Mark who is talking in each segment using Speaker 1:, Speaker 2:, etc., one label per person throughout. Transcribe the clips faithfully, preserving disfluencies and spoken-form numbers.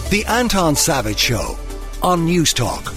Speaker 1: The Anton Savage Show on News Talk.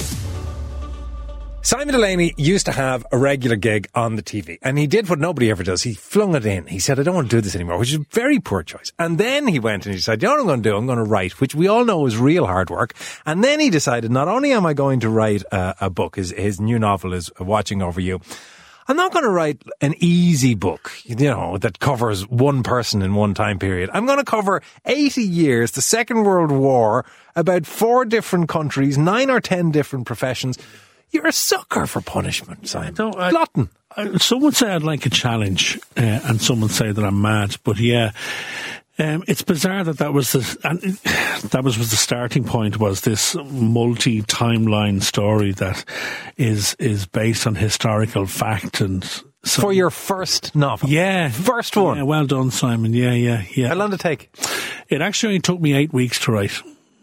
Speaker 2: Simon Delaney used to have a regular gig on the T V, and he did what nobody ever does. He flung it in. He said, I don't want to do this anymore, which is a very poor choice. And then he went and he decided, you know what I'm going to do? I'm going to write, which we all know is real hard work. And then he decided, not only am I going to write a, a book, his, his new novel is Watching Over You, I'm not going to write an easy book, you know, that covers one person in one time period. I'm going to cover eighty years, the Second World War, about four different countries, nine or ten different professions. You're a sucker for punishment, Simon.
Speaker 3: Don't, I,
Speaker 2: Glutton.
Speaker 3: I, some would say I'd like a challenge, uh, and some would say that I'm mad. But yeah, um, it's bizarre that that was the and that was, was the starting point. Was this multi-timeline story that is is based on historical fact and. So,
Speaker 2: for your first novel?
Speaker 3: Yeah.
Speaker 2: First one?
Speaker 3: Yeah, well done, Simon. Yeah, yeah, yeah.
Speaker 2: How long did it take?
Speaker 3: It actually only took me eight weeks to write.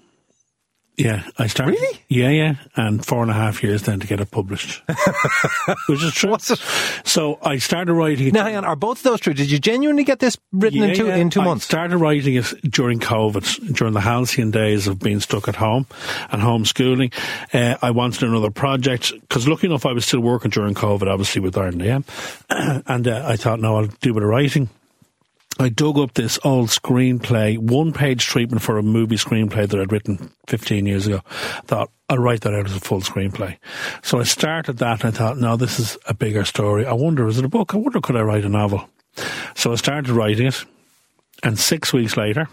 Speaker 3: Yeah, I started.
Speaker 2: Really?
Speaker 3: Yeah, yeah, and four and a half years then to get it published, which is true.
Speaker 2: What's it?
Speaker 3: So I started writing it.
Speaker 2: Now, hang on, are both of those true? Did you genuinely get this written
Speaker 3: yeah,
Speaker 2: in two
Speaker 3: yeah.
Speaker 2: in two
Speaker 3: I
Speaker 2: months?
Speaker 3: I started writing it during COVID, during the halcyon days of being stuck at home and homeschooling. Uh, I wanted another project because, lucky enough, I was still working during COVID, obviously with Ireland A M, and uh, I thought, no, I'll do a bit of writing. I dug up this old screenplay, one-page treatment for a movie screenplay that I'd written fifteen years ago. Thought, I'll write that out as a full screenplay. So I started that and I thought, no, this is a bigger story. I wonder, is it a book? I wonder, could I write a novel? So I started writing it, and six weeks later,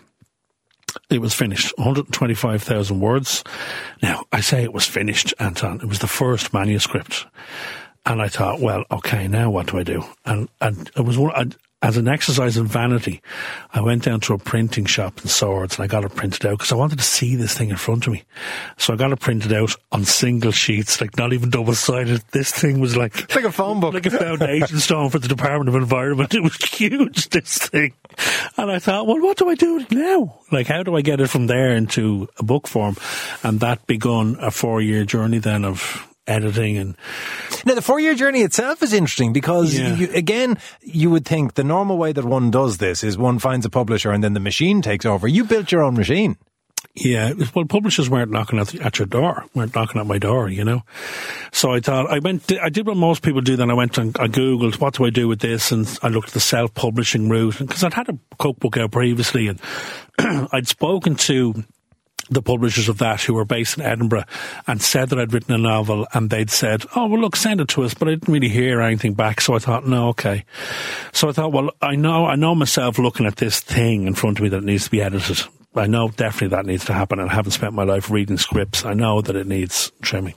Speaker 3: it was finished. one hundred twenty-five thousand words. Now, I say it was finished, Anton. It was the first manuscript. And I thought, well, okay, now what do I do? And, and it was one... I, As an exercise in vanity, I went down to a printing shop in Swords and I got it printed out because I wanted to see this thing in front of me. So I got it printed out on single sheets, like not even double-sided. This thing was like...
Speaker 2: It's like a phone book.
Speaker 3: Like a foundation stone for the Department of Environment. It was huge, this thing. And I thought, well, what do I do now? Like, how do I get it from there into a book form? And that begun a four-year journey then of... editing and
Speaker 2: now the four-year journey itself is interesting because
Speaker 3: yeah.
Speaker 2: you, again you would think the normal way that one does this is one finds a publisher and then the machine takes over. You built your own machine.
Speaker 3: Yeah, well, publishers weren't knocking at, the, at your door, weren't knocking at my door, you know. So I thought, I went, I did what most people do then. I went and I Googled, what do I do with this? And I looked at the self-publishing route because I'd had a cookbook out previously and I'd spoken to the publishers of that who were based in Edinburgh and said that I'd written a novel and they'd said, oh, well, look, send it to us. But I didn't really hear anything back. So I thought, no, okay. So I thought, well, I know, I know myself looking at this thing in front of me that needs to be edited. I know definitely that needs to happen and I haven't spent my life reading scripts. I know that it needs trimming.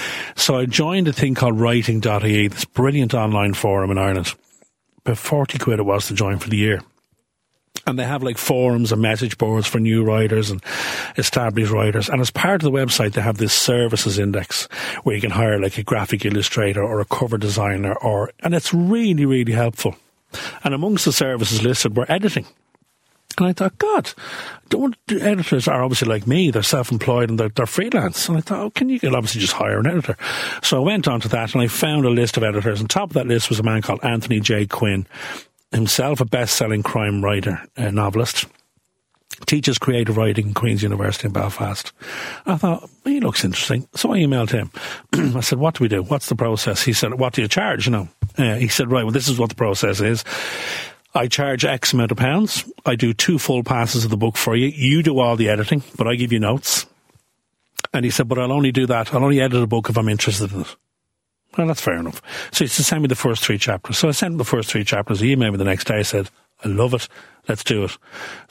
Speaker 3: So I joined a thing called writing dot I E, this brilliant online forum in Ireland. About forty quid it was to join for the year. And they have like forums and message boards for new writers and established writers. And as part of the website, they have this services index where you can hire like a graphic illustrator or a cover designer, or and it's really, really helpful. And amongst the services listed were editing. And I thought, God, don't editors are obviously like me. They're self-employed and they're, they're freelance. And I thought, oh, can you can obviously just hire an editor? So I went on to that and I found a list of editors. And top of that list was a man called Anthony J. Quinn, himself a best-selling crime writer, a novelist, teaches creative writing in Queen's University in Belfast. I thought, he looks interesting. So I emailed him. I said, what do we do? What's the process? He said, what do you charge? You know, uh, he said, right, well, this is what the process is. I charge X amount of pounds. I do two full passes of the book for you. You do all the editing, but I give you notes. And he said, but I'll only do that. I'll only edit a book if I'm interested in it. Well, that's fair enough. So he said, send me the first three chapters. So I sent him the first three chapters. He emailed me the next day. I said, I love it. Let's do it.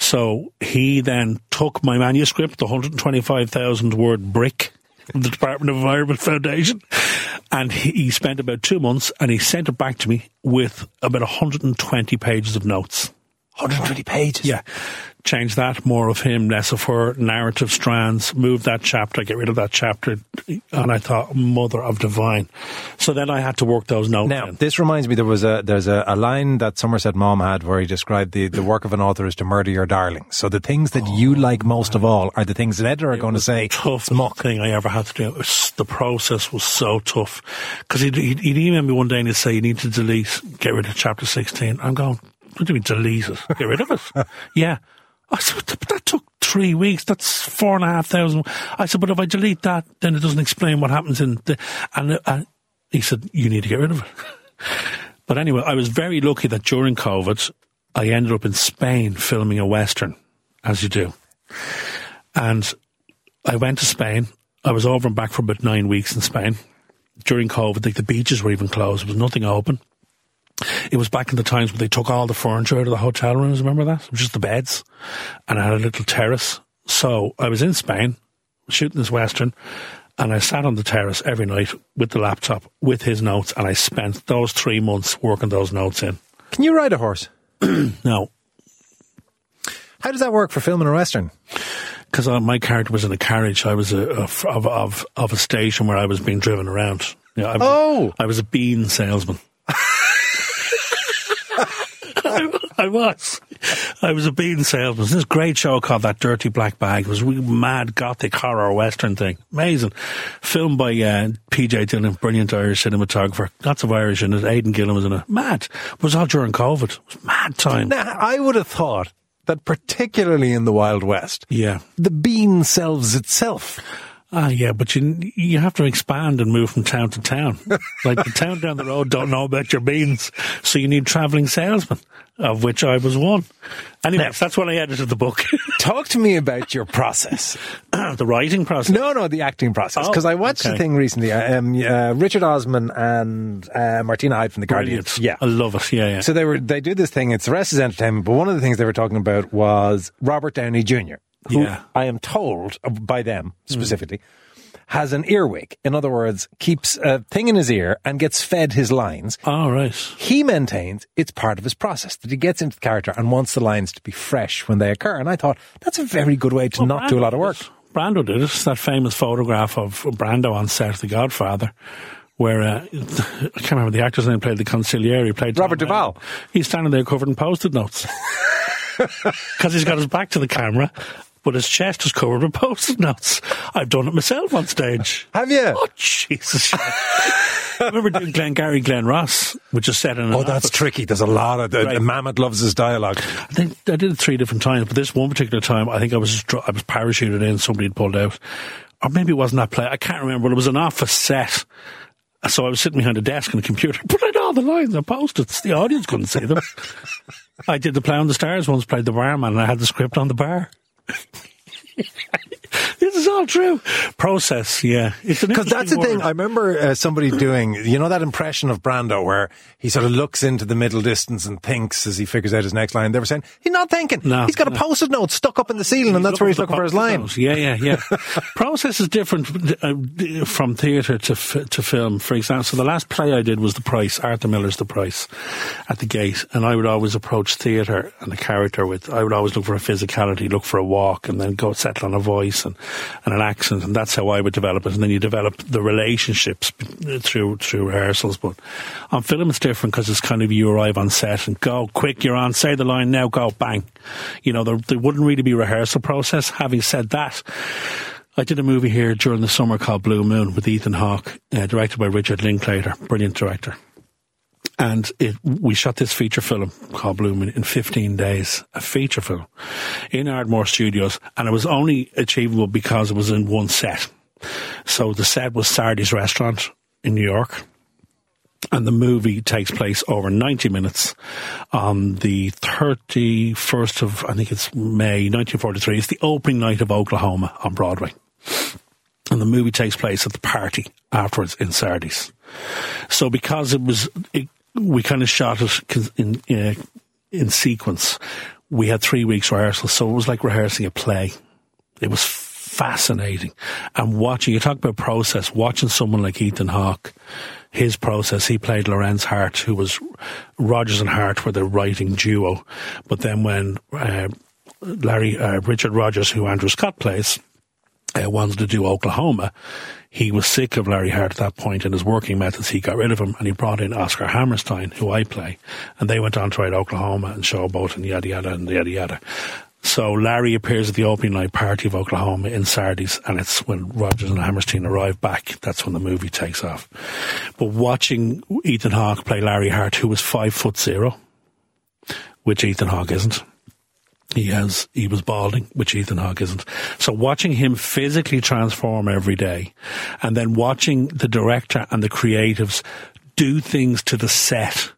Speaker 3: So he then took my manuscript, the one hundred twenty-five thousand word brick from the Department of Environment Foundation, and he, he spent about two months and he sent it back to me with about one hundred twenty pages of notes.
Speaker 2: one hundred twenty pages?
Speaker 3: Yeah. Change that, more of him, less of her, narrative strands, move that chapter, get rid of that chapter. And I thought, mother of divine. So then I had to work those notes
Speaker 2: Now,
Speaker 3: in.
Speaker 2: this reminds me, there was a there's a, a line that Somerset Maugham had where he described the, the work of an author is to murder your darling. So the things that oh, you like most of all are the things that editor are going to say,
Speaker 3: tough thing I ever had to do. It was, the process was so tough. Because he'd, he'd, he'd email me one day and he'd say, you need to delete, get rid of chapter sixteen. I'm going, what do you mean delete it? Get rid of it? Yeah. I said, but that took three weeks. That's four and a half thousand. I said, but if I delete that, then it doesn't explain what happens in the, and uh, he said, you need to get rid of it. But anyway, I was very lucky that during COVID, I ended up in Spain filming a Western, as you do. And I went to Spain. I was over and back for about nine weeks in Spain. During COVID, like the beaches were even closed. There was nothing open. It was back in the times when they took all the furniture out of the hotel rooms, remember that? It was just the beds. And I had a little terrace. So I was in Spain, shooting this Western, and I sat on the terrace every night with the laptop, with his notes, and I spent those three months working those notes in.
Speaker 2: Can you ride a horse?
Speaker 3: No.
Speaker 2: How does that work for filming a Western?
Speaker 3: Because my character was in a carriage. I was a, a, of, of, of a station where I was being driven around. Yeah, I was,
Speaker 2: oh!
Speaker 3: I was a bean salesman. I, I was. I was a bean salesman. This great show called That Dirty Black Bag. It was a really mad gothic horror western thing. Amazing. Filmed by uh, P J Dillon, brilliant Irish cinematographer. Lots of Irish in it. Aidan Gillen was in it. Mad. It was all during COVID. It was mad time.
Speaker 2: Now, I would have thought that particularly in the Wild West,
Speaker 3: yeah,
Speaker 2: the bean sells itself.
Speaker 3: Ah, yeah, but you you have to expand and move from town to town. Like the town down the road don't know about your beans, so you need travelling salesmen, of which I was one. Anyway, now, that's when I edited the book.
Speaker 2: Talk to me about your process.
Speaker 3: The writing process?
Speaker 2: No, no, the acting process. Because oh, I watched okay. a thing recently, um, uh, Richard Osman and uh, Martina Hyde from The Guardian.
Speaker 3: Brilliant.
Speaker 2: Yeah.
Speaker 3: I love it, yeah, yeah.
Speaker 2: So they were they do this thing, it's the rest is entertainment, but one of the things they were talking about was Robert Downey Junior, who yeah. I am told, by them specifically, mm. has an earwig. In other words, keeps a thing in his ear and gets fed his lines.
Speaker 3: Oh, right.
Speaker 2: He maintains it's part of his process, that he gets into the character and wants the lines to be fresh when they occur. And I thought, that's a very good way to well, not Brando do a lot of work.
Speaker 3: Did Brando did it. It's that famous photograph of Brando on set of The Godfather, where, uh, I can't remember the actor's name, played the consigliere. He played
Speaker 2: Robert Duvall.
Speaker 3: He's standing there covered in Post-it notes. Because he's got his back to the camera, but his chest is covered with Post-it notes. I've done it myself on stage.
Speaker 2: Have you?
Speaker 3: Oh, Jesus. I remember doing Glengarry Glen Ross, which is set in an
Speaker 2: Oh, that's
Speaker 3: office.
Speaker 2: tricky. There's a lot of... The, right. the Mamet loves his dialogue.
Speaker 3: I think I did it three different times, but this one particular time, I think I was I was parachuted in, somebody had pulled out. Or maybe it wasn't that play. I can't remember, but it was an office set. So I was sitting behind a desk on a computer, put out all the lines and Post-its. The audience couldn't see them. I did the Play on the Stars once, played the barman, and I had the script on the bar. This is all true. Process, yeah.
Speaker 2: Because that's the word. thing. I remember uh, somebody doing, you know, that impression of Brando where he sort of looks into the middle distance and thinks as he figures out his next line. They were saying, he's not thinking. No, he's got a no. Post-it note stuck up in the ceiling, he's and that's where he's looking for his line.
Speaker 3: Notes. Yeah, yeah, yeah. Process is different uh, from theatre to f- to film, for example. So the last play I did was The Price, Arthur Miller's The Price, at the Gate. And I would always approach theatre and the character with, I would always look for a physicality, look for a walk, and then go settle on a voice and, and an accent, and that's how I would develop it. And then you develop the relationships through through rehearsals. But on film it's different because it's kind of you arrive on set and go, quick, you're on, say the line now, go, bang. You know, there, there wouldn't really be a rehearsal process. Having said that, I did a movie here during the summer called Blue Moon with Ethan Hawke, uh, directed by Richard Linklater, brilliant director. And it, we shot this feature film called Blue Moon in fifteen days, a feature film in Ardmore Studios, and it was only achievable because it was in one set. So the set was Sardi's Restaurant in New York, and the movie takes place over ninety minutes on the thirty-first of, I think it's May nineteen forty-three. It's the opening night of Oklahoma on Broadway. And the movie takes place at the party afterwards in Sardi's. So because it was... It, we kind of shot it in in, in sequence. We had three weeks rehearsal, so it was like rehearsing a play. It was fascinating. And watching, you talk about process, watching someone like Ethan Hawke, his process, he played Lorenz Hart, who was, Rogers and Hart were the writing duo. But then when uh, Larry, uh, Richard Rogers, who Andrew Scott plays, uh, wanted to do Oklahoma, he was sick of Larry Hart at that point and his working methods. He got rid of him and he brought in Oscar Hammerstein, who I play. And they went on to write Oklahoma and Showboat and yada yada and yada yada. So Larry appears at the opening night party of Oklahoma in Sardi's, and it's when Rogers and Hammerstein arrive back. That's when the movie takes off. But watching Ethan Hawke play Larry Hart, who was five foot zero, which Ethan Hawke isn't, He has, he was balding, which Ethan Hawke isn't. So watching him physically transform every day, and then watching the director and the creatives do things to the set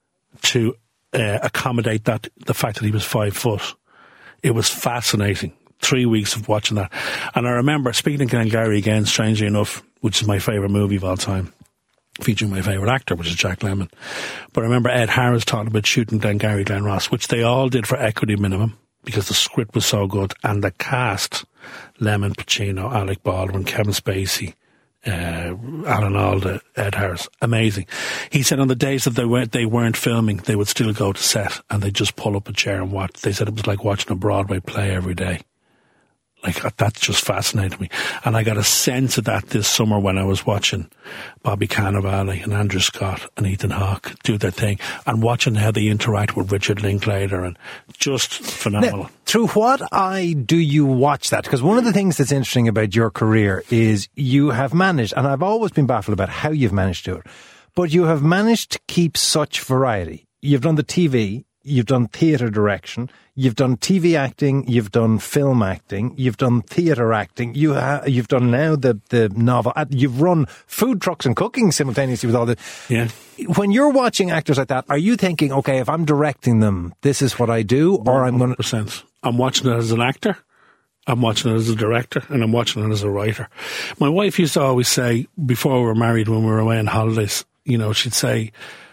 Speaker 3: to uh, accommodate that, the fact that he was five foot. It was fascinating. Three weeks of watching that. And I remember, speaking of Glengarry again, strangely enough, which is my favourite movie of all time, featuring my favourite actor, which is Jack Lemmon. But I remember Ed Harris talking about shooting Glengarry Glen Ross, which they all did for equity minimum, because the script was so good, and the cast, Lemmon, Pacino, Alec Baldwin, Kevin Spacey, uh, Alan Alda, Ed Harris, amazing. He said on the days that they weren't, they weren't filming, they would still go to set and they'd just pull up a chair and watch. They said it was like watching a Broadway play every day. Like, that just fascinated me. And I got a sense of that this summer when I was watching Bobby Cannavale and Andrew Scott and Ethan Hawke do their thing, and watching how they interact with Richard Linklater, and just phenomenal.
Speaker 2: Now, through what eye do you watch that? Because one of the things that's interesting about your career is you have managed, and I've always been baffled about how you've managed to do it, but you have managed to keep such variety. You've done the T V, you've done theatre direction, you've done T V acting, you've done film acting, you've done theatre acting, you ha- you've done now the, the novel, you've run food trucks and cooking simultaneously with all the...
Speaker 3: Yeah.
Speaker 2: When you're watching actors like that, are you thinking, okay, if I'm directing them, this is what I do, or I'm going
Speaker 3: to... I'm watching it as an actor, I'm watching it as a director, and I'm watching it as a writer. My wife used to always say, before we were married, when we were away on holidays, you know, she'd say,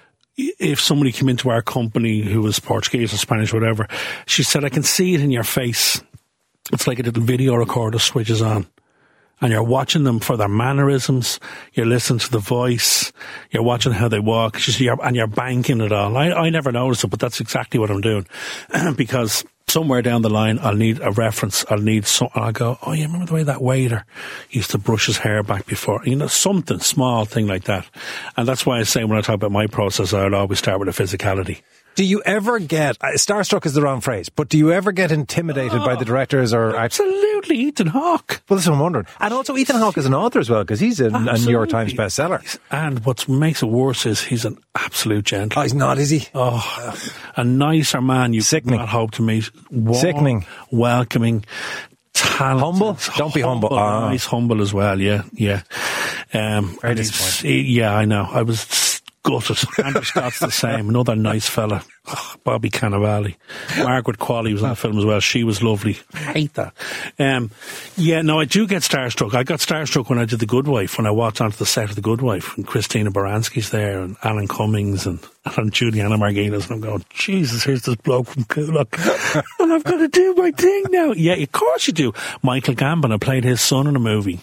Speaker 3: if somebody came into our company who was Portuguese or Spanish or whatever, she said, I can see it in your face. It's like a little video recorder switches on. And you're watching them for their mannerisms, you're listening to the voice, you're watching how they walk, just, you're, and you're banking it all. I, I never noticed it, but that's exactly what I'm doing. Because somewhere down the line, I'll need a reference, I'll need some, and I'll go, oh yeah, remember the way that waiter used to brush his hair back before? You know, something, small thing like that. And that's why I say when I talk about my process, I'll always start with a physicality.
Speaker 2: Do you ever get, uh, starstruck is the wrong phrase, but do you ever get intimidated oh, by the directors or...
Speaker 3: Absolutely, Ethan Hawke.
Speaker 2: Well, that's what I'm wondering. And also Ethan Hawke is an author as well, because he's a, a New York Times bestseller.
Speaker 3: And what makes it worse is he's an absolute gentleman.
Speaker 2: Oh, he's not, is he?
Speaker 3: Oh, a nicer man you
Speaker 2: Sickening.
Speaker 3: could not hope to meet. Warm,
Speaker 2: Sickening.
Speaker 3: Welcoming, talented.
Speaker 2: Humble? Don't be humble.
Speaker 3: humble
Speaker 2: Oh.
Speaker 3: Nice, humble as well, yeah, yeah. Um,
Speaker 2: Very disappointing.
Speaker 3: Yeah, I know. I was... gutted. Andrew Scott's the same. Another nice fella. Oh, Bobby Cannavale. Margaret Qualley was in the film as well. She was lovely. I hate that. Um, yeah, no, I do get starstruck. I got starstruck when I did The Good Wife, when I walked onto the set of The Good Wife, and Christina Baranski's there, and Alan Cummings, and, and Juliana Margulies, and I'm going, Jesus, here's this bloke from Kulak, and I've got to do my thing now. Yeah, of course you do. Michael Gambon, I played his son in a movie.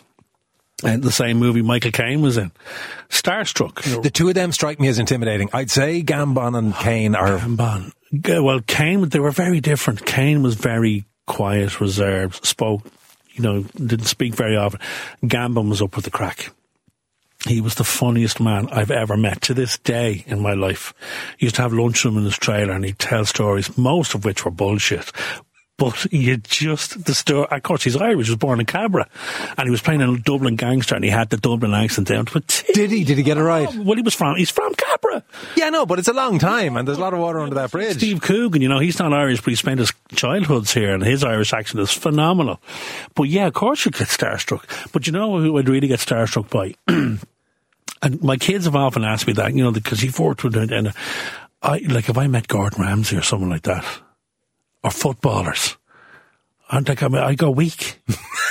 Speaker 3: And the same movie Michael Caine was in. Starstruck. You know.
Speaker 2: The two of them strike me as intimidating. I'd say Gambon and Caine are...
Speaker 3: Gambon. Well, Caine, they were very different. Caine was very quiet, reserved, spoke, you know, didn't speak very often. Gambon was up with the crack. He was the funniest man I've ever met to this day in my life. He used to have lunch with him in his trailer and he'd tell stories, most of which were bullshit. But you just, the story, of course he's Irish, he was born in Cabra, and he was playing a Dublin gangster and he had the Dublin accent down to a T.
Speaker 2: Did he? Did he get it right?
Speaker 3: Well, he was from, he's from Cabra.
Speaker 2: Yeah, no, but it's a long time and there's a lot of water under that bridge.
Speaker 3: Steve Coogan, you know, he's not Irish, but he spent his childhoods here and his Irish accent is phenomenal. But yeah, of course you get starstruck. But you know who I'd really get starstruck by? And my kids have often asked me that, you know, because you've worked with it, and I, like, if I met Gordon Ramsay or someone like that, or footballers, and like, I, mean, I go weak.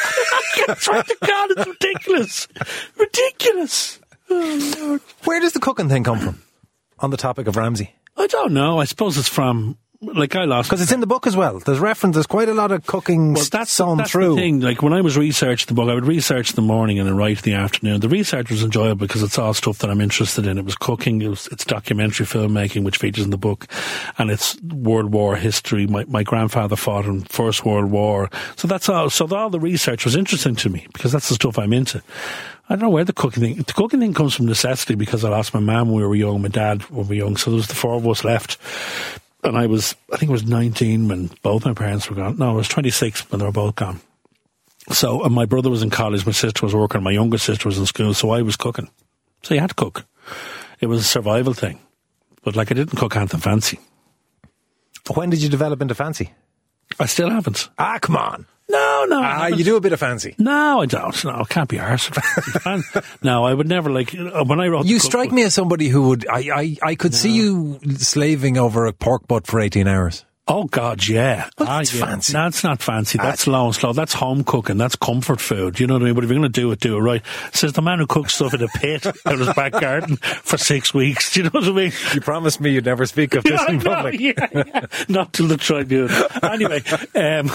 Speaker 3: I swear to God, it's ridiculous. Ridiculous. Oh, Lord.
Speaker 2: Where does the cooking thing come from? On the topic of Ramsay?
Speaker 3: I don't know. I suppose it's from, like, I lost...
Speaker 2: Because it's in the book as well. There's reference, there's quite a lot of cooking
Speaker 3: well, that's,
Speaker 2: sewn
Speaker 3: that's
Speaker 2: through.
Speaker 3: The thing. Like, when I was researching the book, I would research in the morning and then write in the afternoon. The research was enjoyable because it's all stuff that I'm interested in. It was cooking, it was, it's documentary filmmaking, which features in the book, and it's World War history. My, my grandfather fought in First World War. So that's all. So all the research was interesting to me because that's the stuff I'm into. I don't know where the cooking thing... The cooking thing comes from necessity because I lost my mum when we were young, my dad when we were young, so there was the four of us left. And I was, I think I was nineteen when both my parents were gone. No, I was twenty-six when they were both gone. So, and my brother was in college, my sister was working, my younger sister was in school, so I was cooking. So you had to cook. It was a survival thing. But like, I didn't cook anything fancy.
Speaker 2: When did you develop into fancy?
Speaker 3: I still haven't.
Speaker 2: Ah, come on.
Speaker 3: No, no.
Speaker 2: Ah, you do a bit of fancy.
Speaker 3: No, I don't. No, I can't be arsed. No, I would never like, when I wrote
Speaker 2: You
Speaker 3: the
Speaker 2: strike
Speaker 3: cookbook,
Speaker 2: me as somebody who would, I, I, I could no. see you slaving over a pork butt for eighteen hours.
Speaker 3: Oh, God, yeah.
Speaker 2: Well, that's
Speaker 3: ah, yeah.
Speaker 2: fancy.
Speaker 3: That's not fancy. That's slow and slow. That's home cooking. That's comfort food. You know what I mean? But if you're going to do it, do it right. Says the man who cooks stuff in a pit out of his back garden for six weeks. Do you know what I mean?
Speaker 2: You promised me you'd never speak of this
Speaker 3: yeah,
Speaker 2: in public.
Speaker 3: No, yeah, yeah. Not till the tribunal. Anyway, um,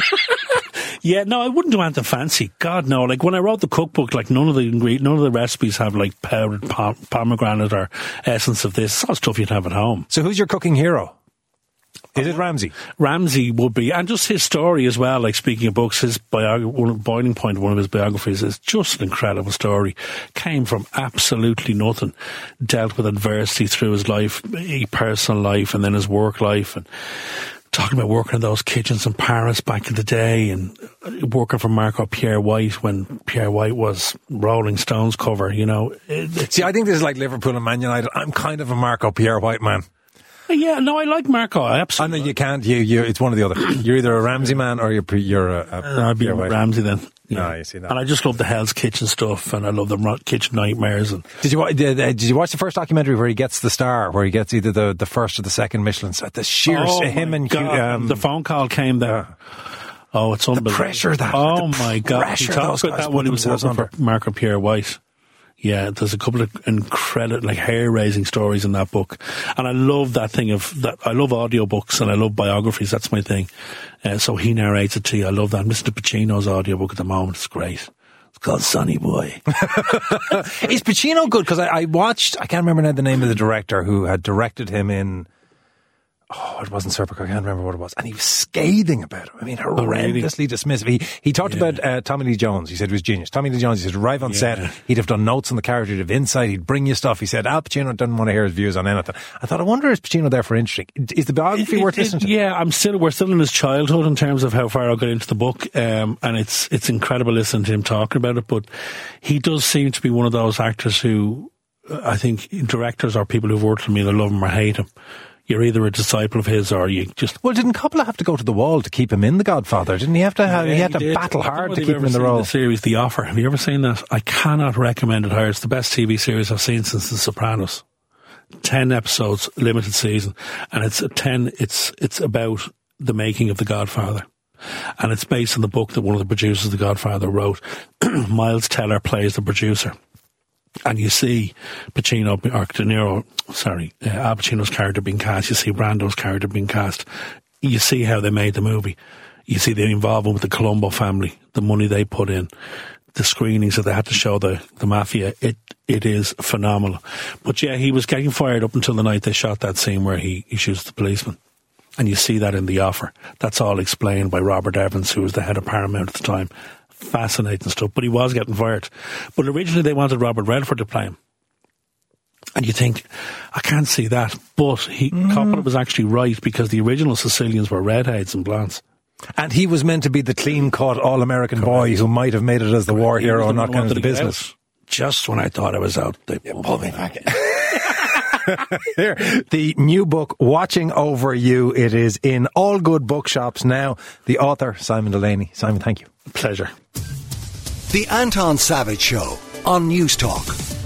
Speaker 3: yeah, no, I wouldn't do anything fancy. God, no. Like, when I wrote the cookbook, like, none of the ingredients, none of the recipes have, like, powdered pom- pomegranate or essence of this. It's all stuff you'd have at home.
Speaker 2: So who's your cooking hero? Is it Ramsay?
Speaker 3: Ramsay would be, and just his story as well, like speaking of books, his biog- Boiling Point, one of his biographies, is just an incredible story. Came from absolutely nothing, dealt with adversity through his life, his personal life, and then his work life, and talking about working in those kitchens in Paris back in the day, and working for Marco Pierre White when Pierre White was Rolling Stones cover, you know. It,
Speaker 2: See, I think this is like Liverpool and Man United. I'm kind of a Marco Pierre White man.
Speaker 3: Yeah, no, I like Marco. I absolutely.
Speaker 2: I know you can't. You, you. It's one or the other. You're either a Ramsay man or you're you're a. a
Speaker 3: uh, I'd be a Ramsay then.
Speaker 2: Yeah. No, you see that.
Speaker 3: And I just love the Hell's Kitchen stuff, and I love the kitchen nightmares. And
Speaker 2: did you did, uh, did you watch the first documentary where he gets the star, where he gets either the, the first or the second Michelin set? The sheer
Speaker 3: oh
Speaker 2: him and
Speaker 3: God,
Speaker 2: um,
Speaker 3: the phone call came there. Uh, oh, it's unbelievable.
Speaker 2: The pressure that.
Speaker 3: Oh
Speaker 2: the
Speaker 3: my God! He talked about that when he was working for Marco Pierre White. Yeah, there's a couple of incredible, like, hair-raising stories in that book. And I love that thing of, that. I love audiobooks and I love biographies. That's my thing. Uh, so he narrates it to you. I love that. I'm listening to Pacino's audiobook at the moment. It's great. It's called Sonny Boy.
Speaker 2: Is Pacino good? Because I, I watched, I can't remember now the name of the director who had directed him in, oh, it wasn't Serpico, I can't remember what it was. And he was scathing about him. I mean, horrendously oh, really? dismissive. He he talked yeah. about uh, Tommy Lee Jones. He said he was genius. Tommy Lee Jones, he said, arrive on yeah. set, he'd have done notes on the character, he'd have insight, he'd bring you stuff. He said, Al Pacino didn't want to hear his views on anything. I thought, I wonder, is Pacino there for interesting? Is the biography
Speaker 3: it,
Speaker 2: worth
Speaker 3: it,
Speaker 2: listening to?
Speaker 3: Yeah, I'm still, we're still in his childhood in terms of how far I got into the book. Um, and it's, it's incredible listening to him talking about it. But he does seem to be one of those actors who, I think, directors or people who've worked with me, they love him or hate him. You're either a disciple of his or you just...
Speaker 2: Well, didn't Coppola have to go to the wall to keep him in The Godfather? Didn't he have to have,
Speaker 3: yeah,
Speaker 2: he had
Speaker 3: he
Speaker 2: to
Speaker 3: did.
Speaker 2: battle hard to keep him in the role?
Speaker 3: The series The Offer. Have you ever seen that? I cannot recommend it higher. It's the best T V series I've seen since The Sopranos. Ten episodes, limited season. And it's a ten, it's, it's about the making of The Godfather. And it's based on the book that one of the producers of The Godfather wrote. Miles Teller plays the producer. And you see Pacino, or De Niro, sorry, uh, Al Pacino's character being cast. You see Brando's character being cast. You see how they made the movie. You see the involvement with the Colombo family, the money they put in, the screenings that they had to show the, the mafia. It It is phenomenal. But yeah, he was getting fired up until the night they shot that scene where he, he shoots the policeman. And you see that in The Offer. That's all explained by Robert Evans, who was the head of Paramount at the time. Fascinating stuff, but he was getting fired. But originally they wanted Robert Redford to play him. And you think, I can't see that. But he, mm. Coppola was actually right, because the original Sicilians were redheads and blondes.
Speaker 2: And he was meant to be the clean-cut all-American Correct. boy who might have made it as the war he hero and not kind of the business.
Speaker 3: Out. Just when I thought I was out, they yeah, pulled me back in.
Speaker 2: Here, the new book, Watching Over You. It is in all good bookshops now. The author, Simon Delaney. Simon, thank you.
Speaker 3: Pleasure.
Speaker 1: The Anton Savage Show on News Talk.